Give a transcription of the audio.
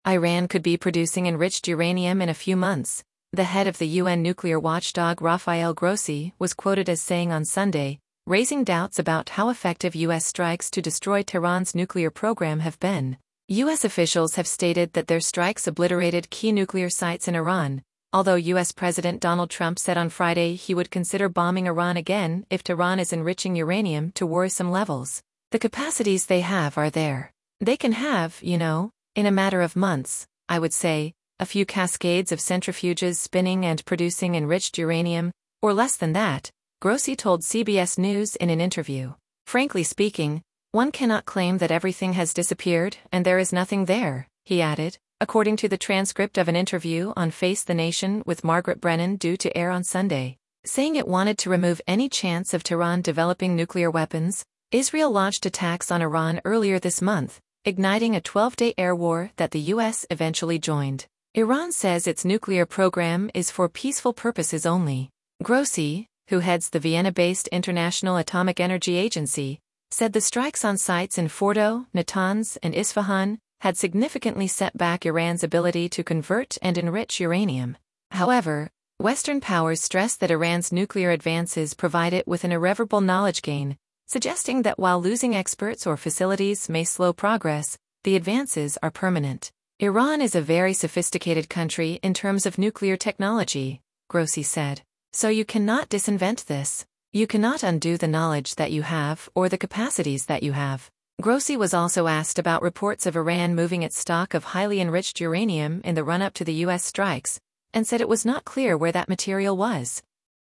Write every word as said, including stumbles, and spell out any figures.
Iran could be producing enriched uranium in a few months. The head of the U N nuclear watchdog Rafael Grossi was quoted as saying on Sunday, raising doubts about how effective U S strikes to destroy Tehran's nuclear program have been. U S officials have stated that their strikes obliterated key nuclear sites in Iran, although U S President Donald Trump said on Friday he would consider bombing Iran again if Tehran is enriching uranium to worrisome levels. The capacities they have are there. They can have, you know, in a matter of months, I would say, a few cascades of centrifuges spinning and producing enriched uranium, or less than that, Grossi told C B S News in an interview. Frankly speaking, one cannot claim that everything has disappeared and there is nothing there, he added, according to the transcript of an interview on Face the Nation with Margaret Brennan due to air on Sunday. Saying it wanted to remove any chance of Tehran developing nuclear weapons, Israel launched attacks on Iran earlier this month, igniting a twelve-day air war that the U S eventually joined. Iran says its nuclear program is for peaceful purposes only. Grossi, who heads the Vienna-based International Atomic Energy Agency, said the strikes on sites in Fordo, Natanz, and Isfahan had significantly set back Iran's ability to convert and enrich uranium. However, Western powers stress that Iran's nuclear advances provide it with an irreversible knowledge gain, suggesting that while losing experts or facilities may slow progress, the advances are permanent. Iran is a very sophisticated country in terms of nuclear technology, Grossi said. So you cannot disinvent this. You cannot undo the knowledge that you have or the capacities that you have. Grossi was also asked about reports of Iran moving its stock of highly enriched uranium in the run-up to the U S strikes, and said it was not clear where that material was.